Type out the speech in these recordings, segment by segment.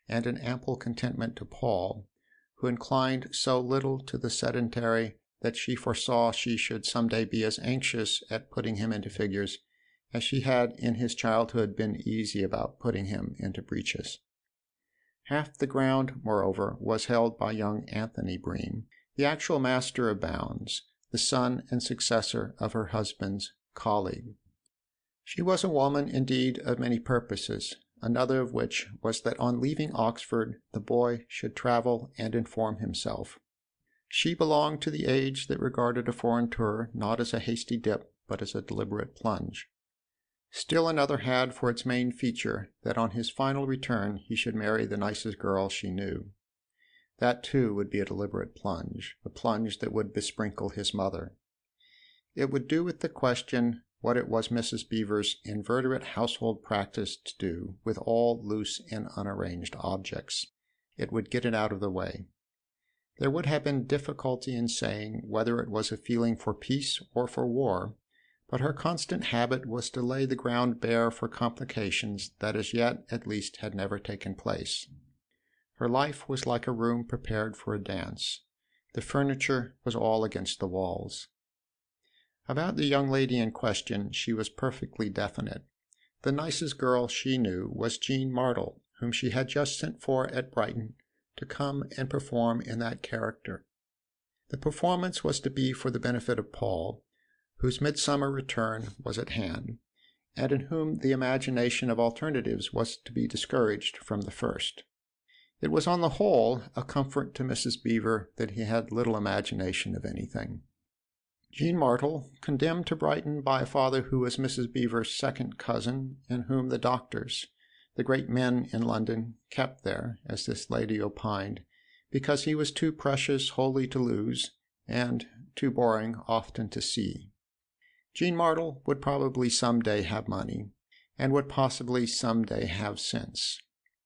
and an ample contentment to Paul, who inclined so little to the sedentary that she foresaw she should some day be as anxious at putting him into figures as she had in his childhood been easy about putting him into breeches. Half the ground, moreover, was held by young Anthony Bream, the actual master of Bounds, the son and successor of her husband's colleague. She was a woman, indeed, of many purposes, another of which was that on leaving Oxford the boy should travel and inform himself. She belonged to the age that regarded a foreign tour not as a hasty dip, but as a deliberate plunge. Still another had for its main feature that on his final return he should marry the nicest girl she knew. That, too, would be a deliberate plunge, a plunge that would besprinkle his mother. It would do with the question what it was Mrs. Beever's invertebrate household practice to do with all loose and unarranged objects. It would get it out of the way. There would have been difficulty in saying whether it was a feeling for peace or for war, but her constant habit was to lay the ground bare for complications that as yet at least had never taken place. Her life was like a room prepared for a dance. The furniture was all against the walls. About the young lady in question she was perfectly definite. The nicest girl she knew was Jean Martle, whom she had just sent for at Brighton to come and perform in that character. The performance was to be for the benefit of Paul, whose midsummer return was at hand, and in whom the imagination of alternatives was to be discouraged from the first. It was on the whole a comfort to Mrs. Beever that he had little imagination of anything. Jean Martle, condemned to Brighton by a father who was Mrs. Beever's second cousin, and whom the doctors, the great men in London, kept there, as this lady opined, because he was too precious wholly to lose, and too boring often to see. Jean Martle would probably some day have money, and would possibly some day have sense.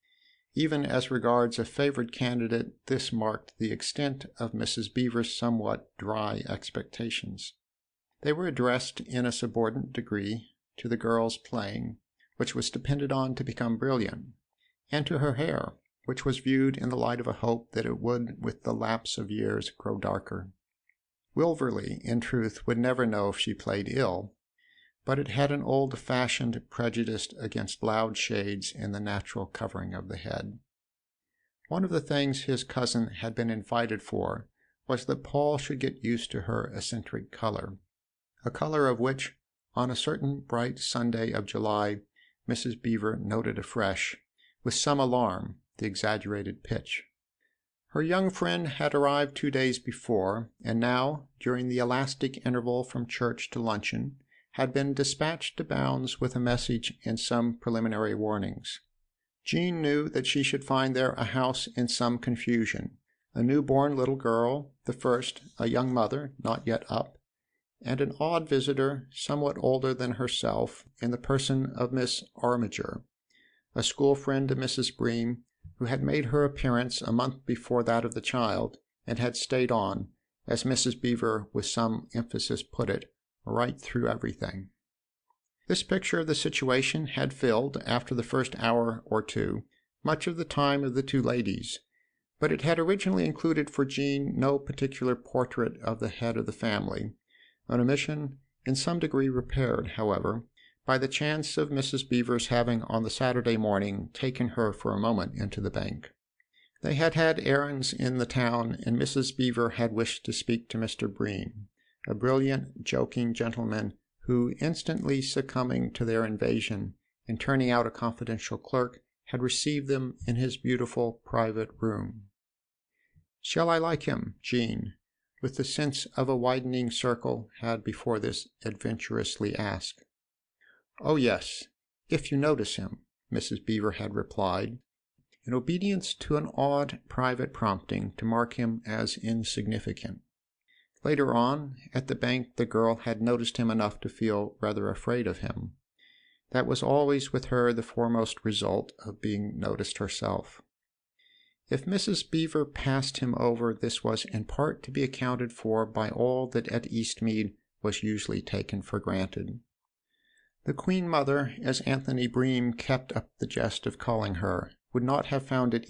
Even as regards a favored candidate, this marked the extent of Mrs. Beever's somewhat dry expectations. They were addressed in a subordinate degree to the girl's playing, which was depended on to become brilliant, and to her hair, which was viewed in the light of a hope that it would, with the lapse of years, grow darker. Wilverley, in truth, would never know if she played ill, but it had an old-fashioned prejudice against loud shades in the natural covering of the head. One of the things his cousin had been invited for was that Paul should get used to her eccentric color, a color of which, on a certain bright Sunday of July, Mrs. Beever noted afresh, with some alarm, the exaggerated pitch. Her young friend had arrived 2 days before, and now, during the elastic interval from church to luncheon, had been dispatched to Bounds with a message and some preliminary warnings. Jean knew that she should find there a house in some confusion, a newborn little girl, the first, a young mother, not yet up, and an odd visitor, somewhat older than herself, in the person of Miss Armiger, a school friend of Mrs. Bream, who had made her appearance a month before that of the child, and had stayed on, as Mrs. Beever with some emphasis put it, right through everything. This picture of the situation had filled, after the first hour or two, much of the time of the two ladies, but it had originally included for Jean no particular portrait of the head of the family, an omission in some degree repaired, however, by the chance of Mrs. Beever's having on the Saturday morning taken her for a moment into the bank. They had had errands in the town, and Mrs. Beever had wished to speak to Mr. Bream, a brilliant, joking gentleman who, instantly succumbing to their invasion and turning out a confidential clerk, had received them in his beautiful private room. "Shall I like him?" Jean, with the sense of a widening circle, had before this adventurously asked. "Oh, yes, if you notice him," Mrs. Beever had replied, in obedience to an odd private prompting to mark him as insignificant. Later on, at the bank, the girl had noticed him enough to feel rather afraid of him. That was always with her the foremost result of being noticed herself. If Mrs. Beever passed him over, this was in part to be accounted for by all that at Eastmead was usually taken for granted. The Queen Mother, as Anthony Bream kept up the jest of calling her, would not have found it